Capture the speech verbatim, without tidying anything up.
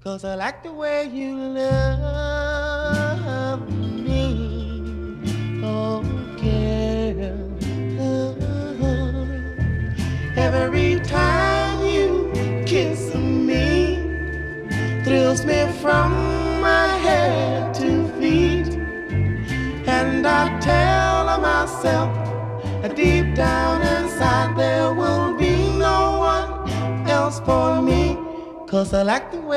'cause I like the way you love me. Oh, girl. Every time you kiss me, thrills me from my head to feet. And I tell myself deep down inside there will be no one else for me, 'cause I like the way